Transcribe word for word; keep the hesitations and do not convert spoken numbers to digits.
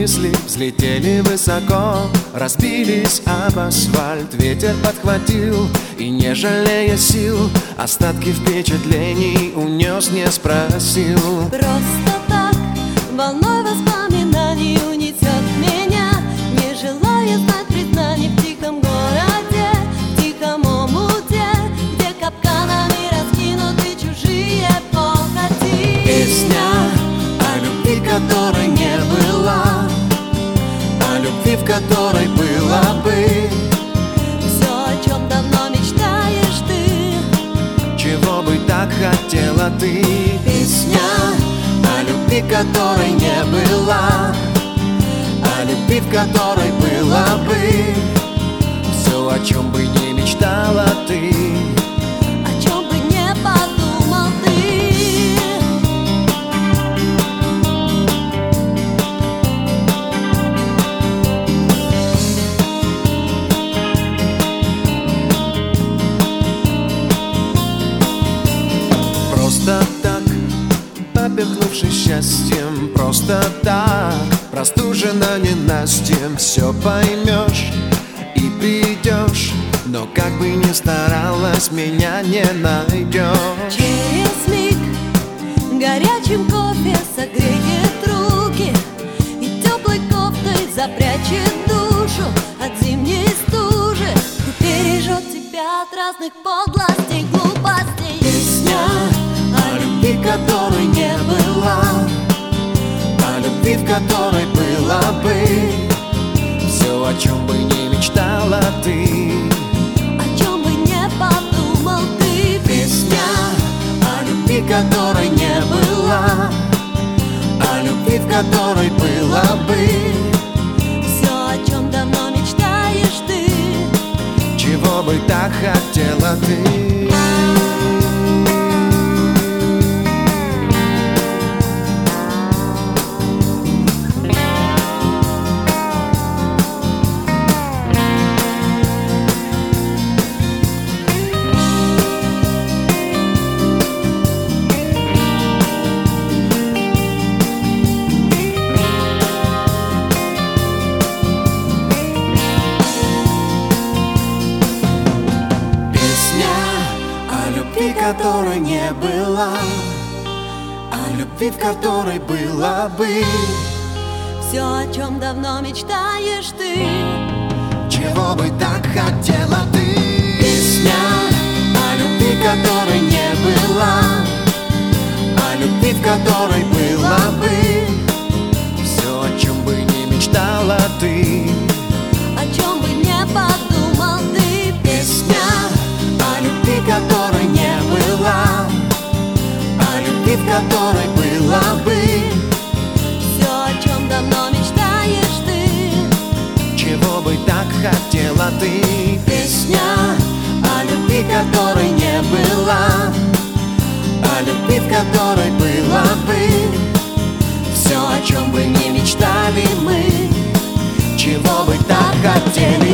мысли взлетели высоко, разбились об асфальт, ветер подхватил и, не жалея сил, остатки впечатлений унес, не спросил. Просто так, волной воспоминаний унесет меня, не желая знать признаний в тихом городе, в тихом омуте, где капканами раскинуты чужие похоти. Песня о любви, которой не была, о любви, в которой была бы все, о чем давно мечтаешь ты, чего бы так хотела ты. Песня о любви, которой не была, о любви, в которой была бы все, о чем бы не мечтала ты, о чем бы не подумал ты. Просто так, поперхнувшись счастьем, просто так, простужена ненастьем, все поймешь и придешь, но как бы ни старалась, меня не найдешь. Через миг горячим кофе согреет руки и теплой кофтой запрячет душу от зимней стужи и бережет тебя от разных подлостей, глупостей. Песня о любви, которой не была, о любви, в которой была бы все, о чем бы не мечтала ты, О чем бы не подумал ты. Песня о любви, которой не была, о любви, в которой была бы Все, о чем давно мечтаешь ты, чего бы так хотела ты. Которой не была, о любви, в которой была бы все, о чем давно мечтаешь ты, чего бы так хотела ты. Песня о любви, которой не была, о любви, в которой была бы все, о чем бы не мечтала ты, о чем бы не подумал ты. Песня о любви, которой не была, о любви, в которой была бы все, о чем давно мечтаешь ты, чего бы так хотела ты. Песня о любви, которой не была, о любви, в которой была бы все, о чем бы не мечтали мы, чего бы так хотели.